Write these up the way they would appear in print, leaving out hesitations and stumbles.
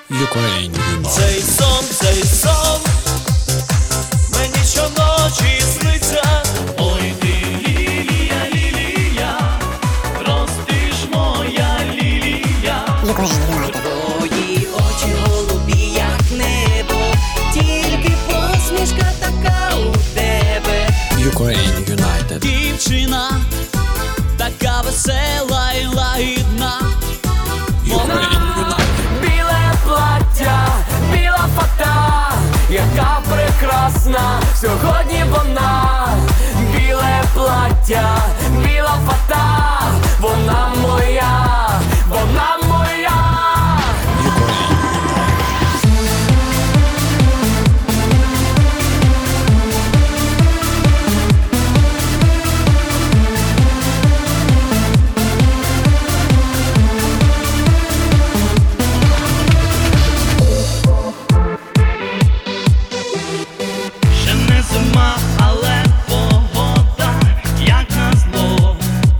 Ukraine Unite. Цей сон мені щоночі сниться. Ой ти лілія, лілія, ростиш моя лілія. Твої очі голубі, як небо, тільки посмішка така у тебе. Ukraine United. Дівчина така весела і лагідна. Ukraine United. Біле плаття, біла фата, яка прекрасна сьогодні вона. Біле плаття, біла фата, вона моя, вона моя. Ще не зима, але погода, як назло.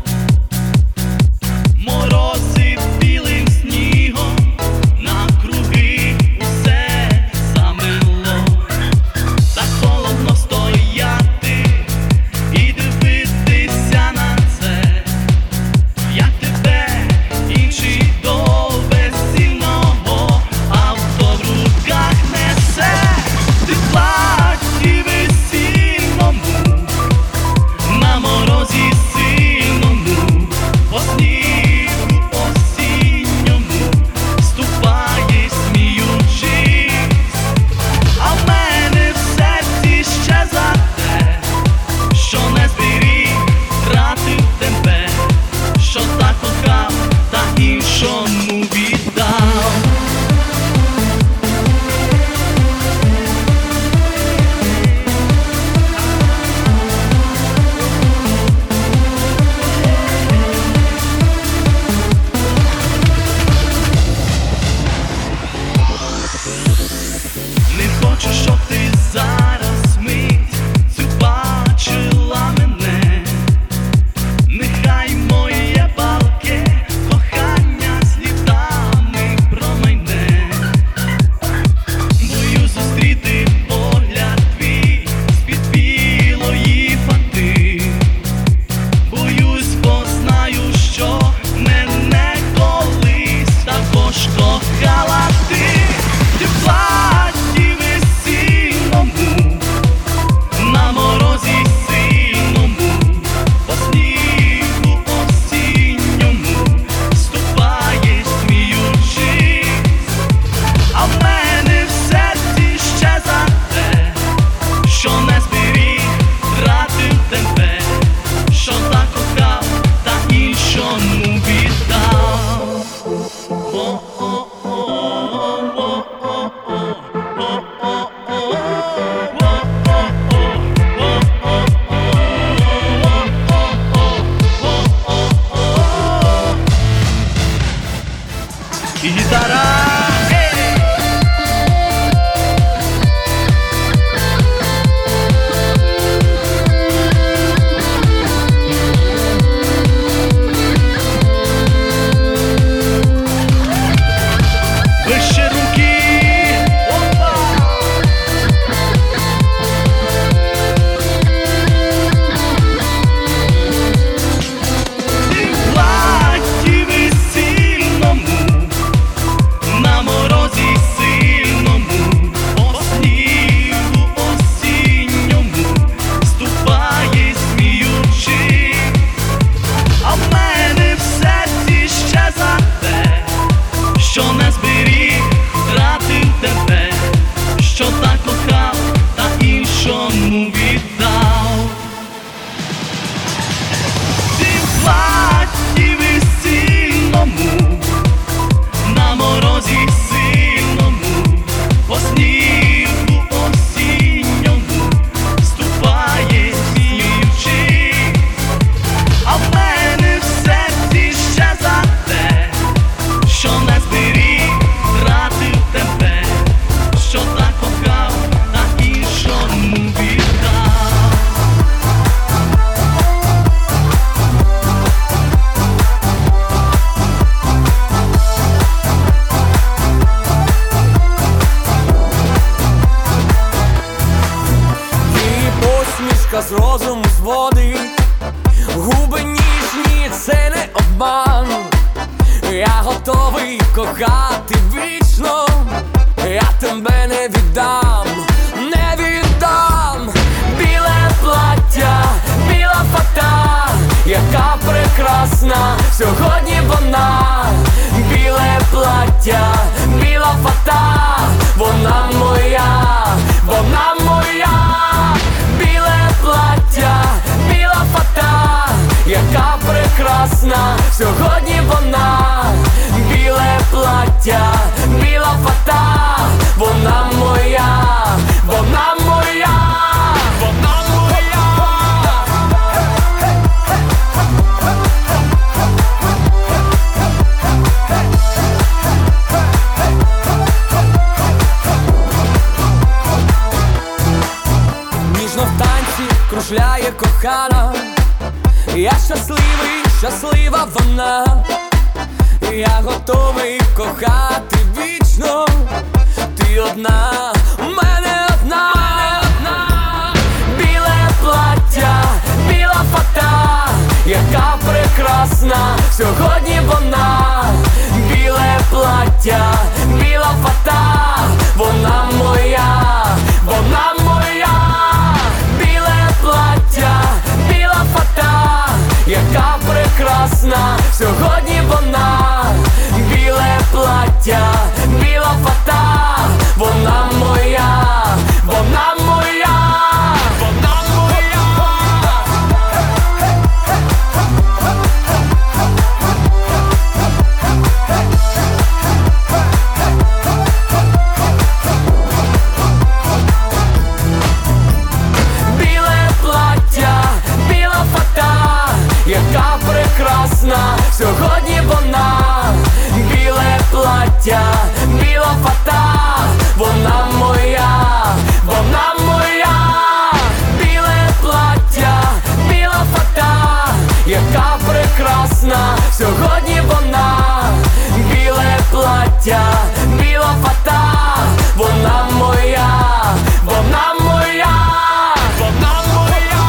Морози білим снігом, навкруги усе замело. Так холодно стояти і дивитися на це, як тебе інші до весільного авто в руках несе. Ти в платі весільному, на морозі сильному, по снігу осінньому ступає, сміючись. А в мене в серці ще за те, що не зберіг, втратив тебе, що так кохав, та іншому віддав. Не хочу, щоб ти зараз мить цю бачила мене. Нехай моє палке кохання слідами промайне. Боюсь зустріти погляд твій з-під білої фати. Боюсь, бо знаю, що мене колись також кохала ти. Ти в платі весільному, на морозі сильному, по снігу осінньому ступаєш, сміючись. А в мене в серці ще за те, що не зберіг, втратив тебе, що так кохав, та іншому віддав. Гітара! Вище руки! Опа! Ти в платі весільному, на морозі сильному, по снігу осінньому ступає, сміючись. А в мене в серці ще за те, що не зберіг, втратив тебе, що так кохав, та іншому віддав. Ти в платі весільному, на морозі сильному, по снігу осінньому ступає, сміючись. А в мене в серці ще за те, що не зберіг, час розум зводить, губи ніжні, це не обман. Я готовий кохати вічно, я тебе не віддам, не віддам. Біле плаття, біла фата, яка прекрасна сьогодні вона. Біле плаття, біла фата, вона моя, вона моя. Біле плаття, біла фата, яка прекрасна сьогодні вона. Біле плаття, біла фата, вона моя, вона моя, вона моя. Ніжно в танці кружляє кохана, я щасливий, щаслива вона. Я готовий кохати вічно, ти одна, у мене одна. Біле плаття, біла фата, яка прекрасна сьогодні вона. Біле плаття, біла фата, вона моя, вона моя. Біле плаття, біла фата, яка прекрасна сьогодні вона. Біле плаття, біла фата, вона моя, вона моя, вона моя. Біле плаття, біла фата, яка прекрасна сьогодні вона. Біле плаття, біла фата, вона моя, вона моя. Біле плаття, біла фата, яка прекрасна сьогодні вона. Біле плаття, біла фата, вона моя, вона моя, вона моя.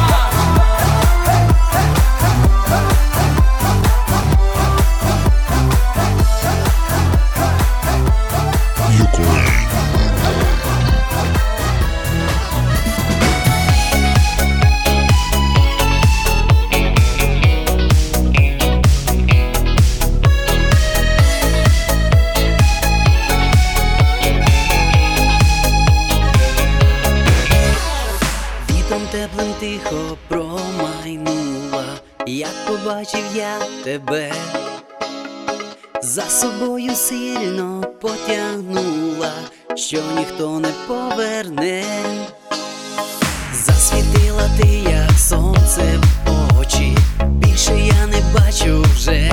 Вітром теплим тихо промайнула, як побачив я тебе, за собою сильно потягнула, що ніхто не поверне. Засвітила ти, як сонце в очі, більше я не бачу вже,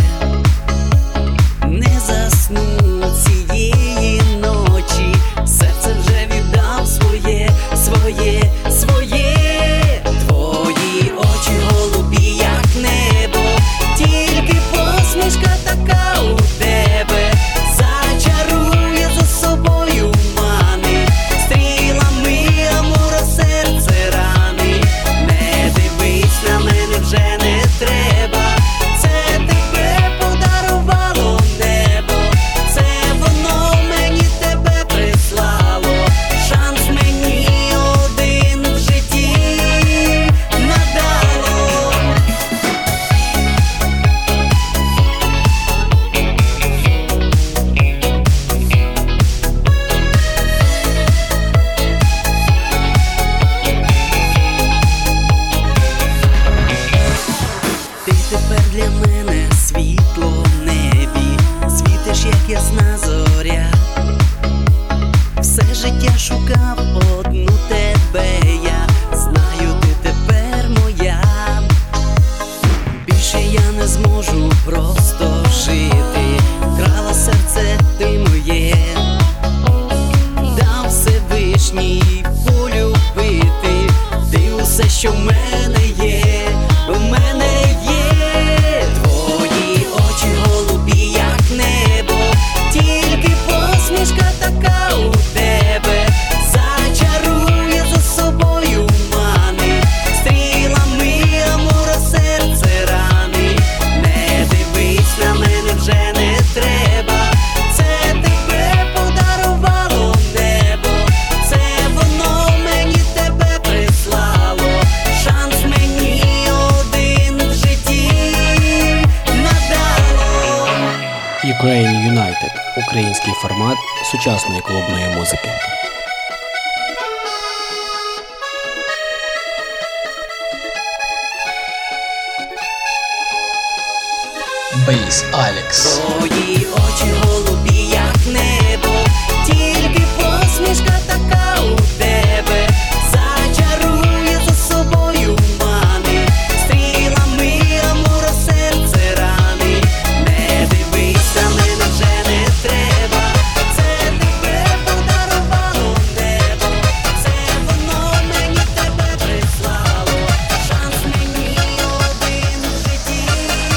не засну цієї ночі, серце вже віддав своє, своє, своє. Твої очі голубі, як небо, тільки посмішка така у тебе, зачарує за собою мани, стрілами амура серце рани. Не дивись на мене, вже не треба, це тебе український формат сучасної клубної музики. Бейс Алекс. Твої очі голубі, як небо, тільки посмішка така у тебе зачарує за собою мани, стрілами амура серце рани. Не дивись, на мене вже не треба, це тебе подарувало небо, це воно мені тебе прислало, шанс мені один в житті.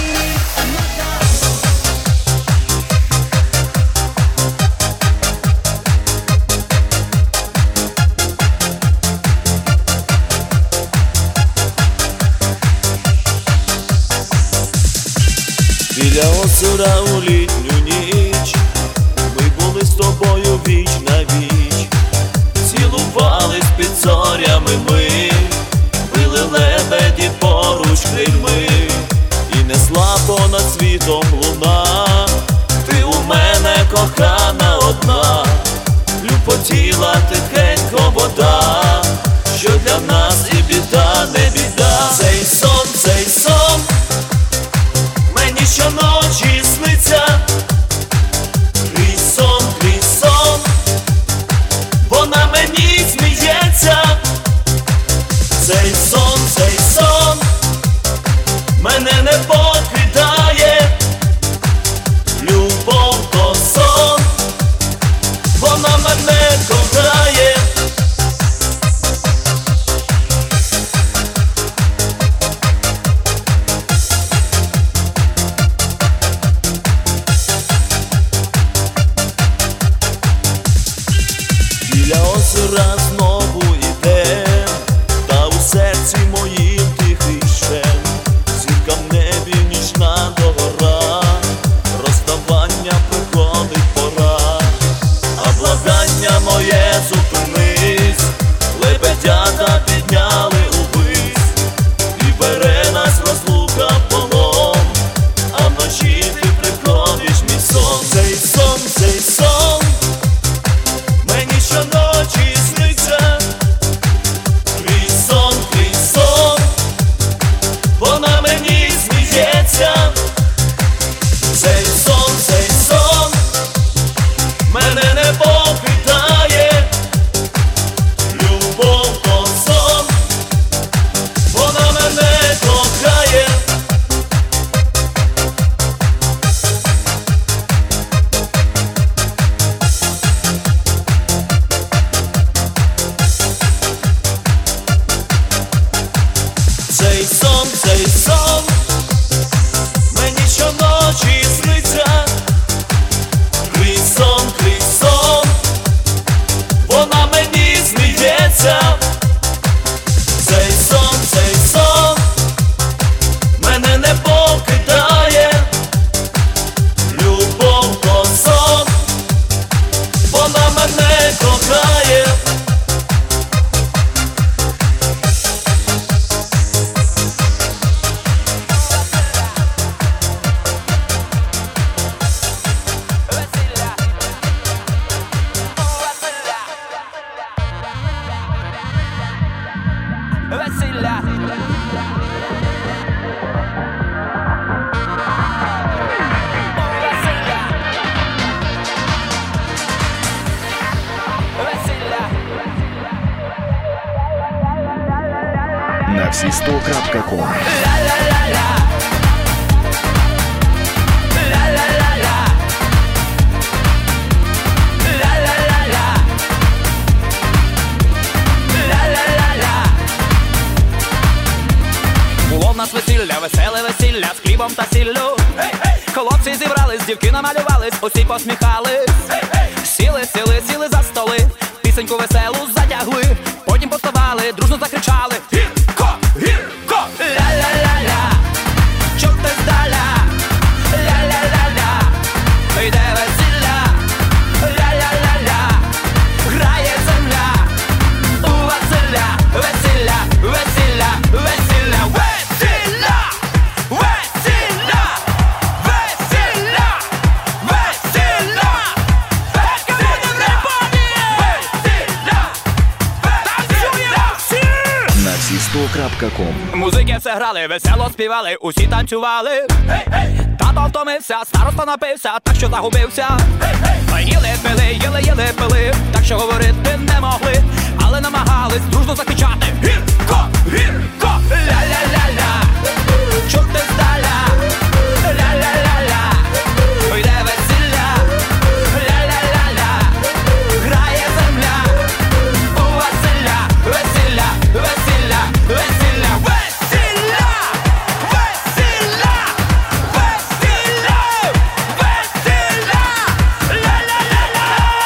Біля озера у літню ніч ми були з тобою віч на віч, цілувались під зорями ми, били лебеді поруч крильми, і несла понад світом луна. Ти у мене кохана одна, люпотіла тихенько вода, що для нас і біда, не біда. Цей сон мені щоночі сниться, крізь сон, вона мені сміється. Цей сон мене не покидає, любов то сон, вона мене кохає. Біля озера знову йдем, та у серці моїм тихий шем. Зірка в небі нічна догора, розставання приходить пора. А благання моє зупинись, лебедята підняли увись, і бере нас розлука в полон, а вночі ти приходиш мій сон. Цей сон мені щоночі сниться, крізь сон, вона мені сміється. Цей сон мене не покидає, любов то сон, вона мене кохає. Цей сон мені щоночі сниться, крізь сон, вона мені сміється. Цей сон мене не покидає, любов то сон, вона мене кохає. Весілля. На всі100.com. Було в нас весілля, веселе весілля з хлібом та сіллю. Хлопці зібрались, дівки намалювались, усі посміхались. Сіли за столи, пісеньку веселу затягли. Потім поставали, дружно закричали: гірко, гірко! Ля-ля-ля-ля, чути здаля. Ля-ля-ля-ля, йде весілля. Ля-ля-ля-ля, грає земля. У Василя весілля, весілля, весілля, весілля, весілля, весілля, весілля. Місто.ком. Музики все грали, весело співали, усі танцювали. Тато втомився, староста напився, так що загубився. Їли пили, так що говорити не могли, але намагались дружно закричати: гірко, гірко, ля-ля-ля-ля, чути здаля, ля-ля-ля-ля, йде весілля, ля-ля-ля-ля, грає земля, у Василя, весілля, весілля, весілля, весілля, весілля, весілля, весілля, ля-ля-ля-ля.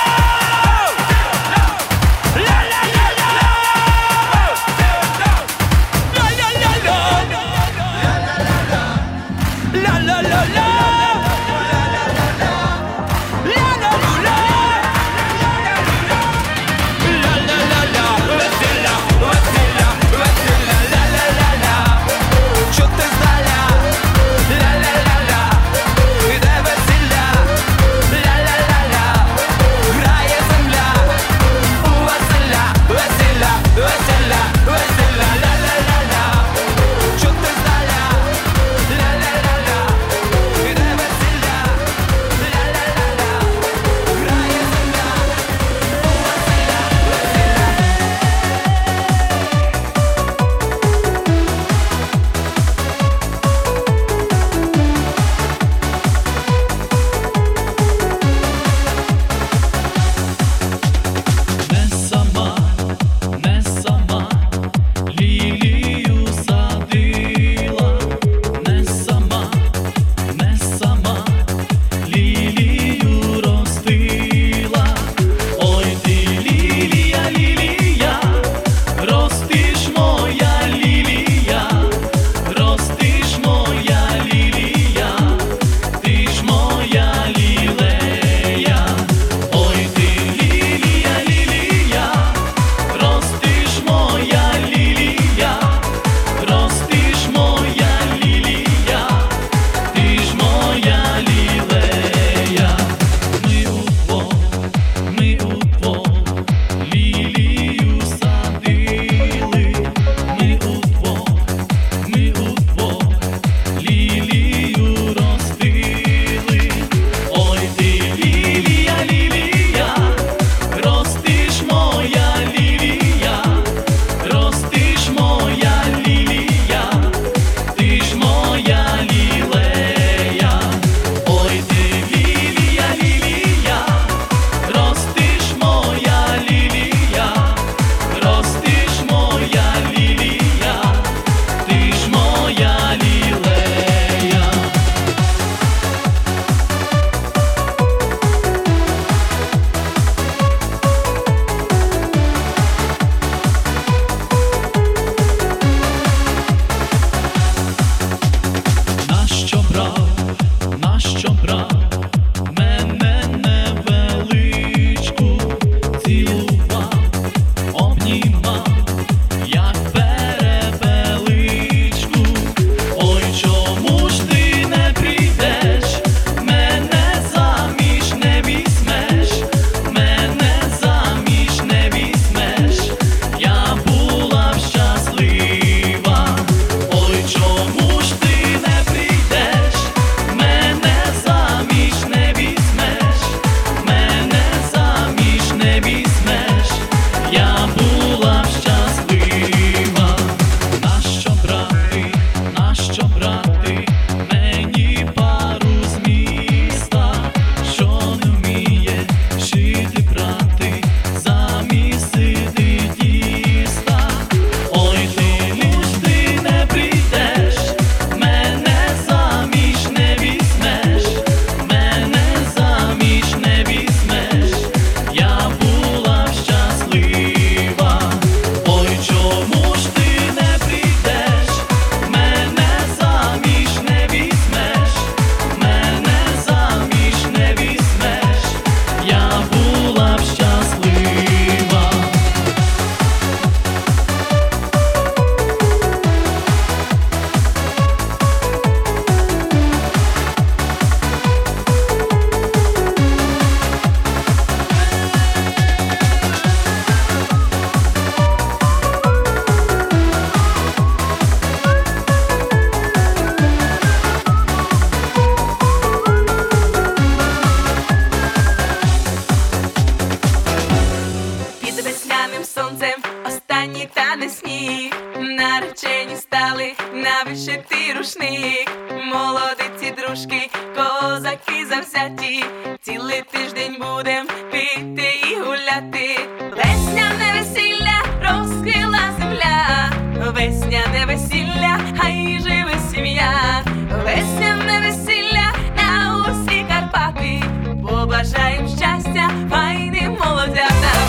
сонцем останній тане сніг. Наречені стали на вишитий рушник. Молодиці, дружки, козаки завзяті. Цілий тиждень будем пити і гуляти. Весняне весілля розквіла земля. Весняне весілля, хай живе сім'я. Весняне весілля на усі Карпати. Побажаєм щастя файним молодятам.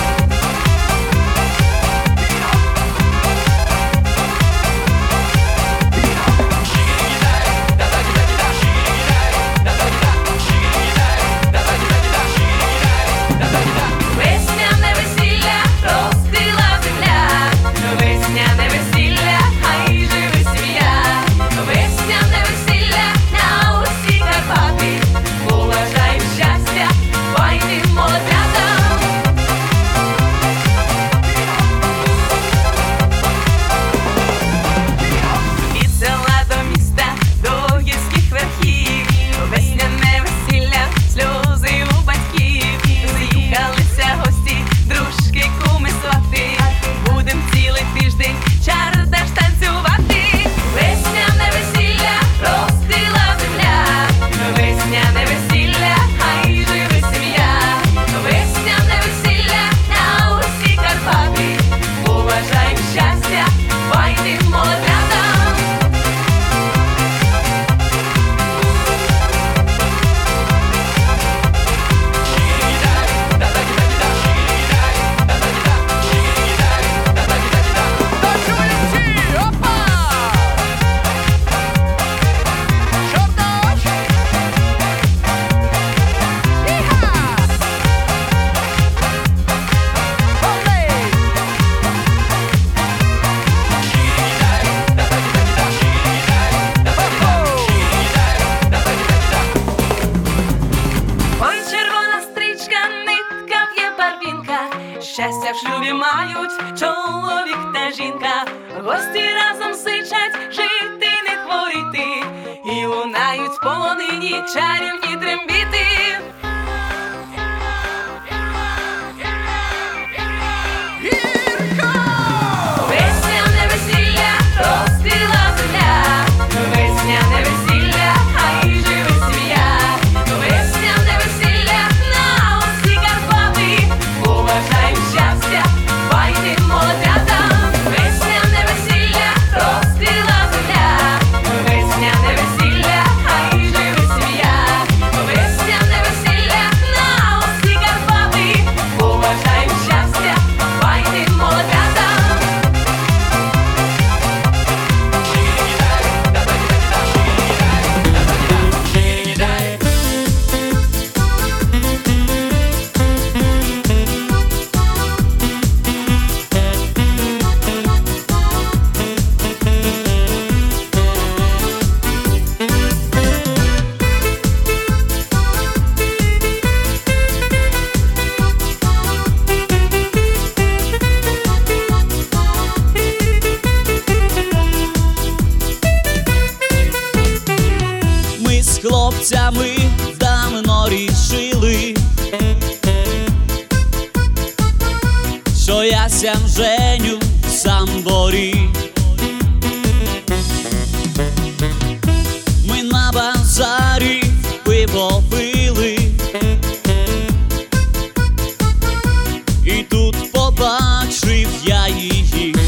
Весняне весілля розквіла земля. Весняне весілля, хай живе сім'я. Весняне весілля на усі Карпати. Побажаєм щастя файним молодятам. Від села до міста, до гірських верхів. Весняне весілля, сльози у батьків. З'їхалися гості, дружки, куми, свати. Будем цілий тиждень чардаш танцювати. Весняне весілля розквіла земля. Весняне весілля, хай живе сім'я. Весняне весілля на усі Карпати. Побажаєм щастя файним молодятам. Ой, червона стрічка, нитка в'є барвінка. Щастя в шлюбі мають чоловік та жінка. Гості разом сичать, жити не хворіти. І лунають в полонині чарівні трембіти. Весняне весілля розквіла земля. Весняне весілля, хай живе сім'я. Весняне весілля на усі Карпати. Побажаєм щастя файним молодятам. Весняне весілля розквіла земля. Весняне весілля, хай живе сім'я. Весняне весілля на усі Карпати. Побажаєм щастя файним молодятам. Ми з хлопцями давно рішили, що я сям женю в Самборі. Ми на базарі пиво пили, і тут побачив я її,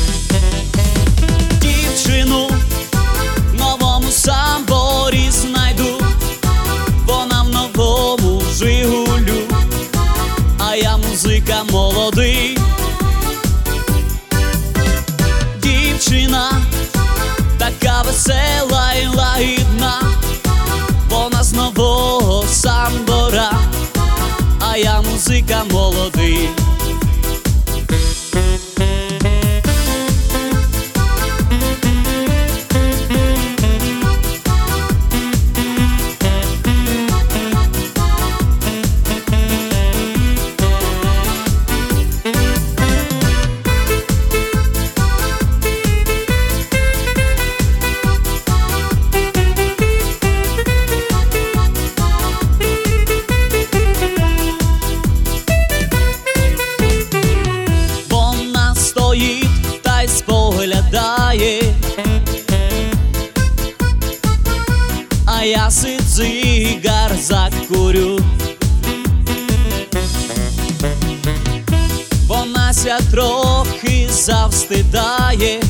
дівчину в новому Самборі знайду. Вона в новому Жигулю, а я музика молодий. Дівчина така весела і лагідна, вона з нового Самбора, а я музика молодий. Вона усміхнеться, трохи завстидає,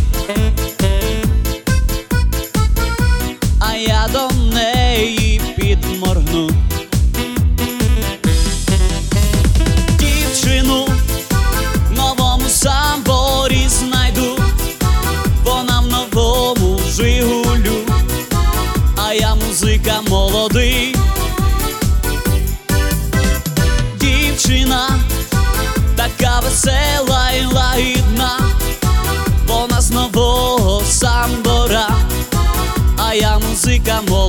а я до неї підморгну. Дівчину в новому самборі знайду, вона в новому Жигулю, а я музика молодий. Дівчина така весела і лагідна, вона з нового самбора, а я музика молодий.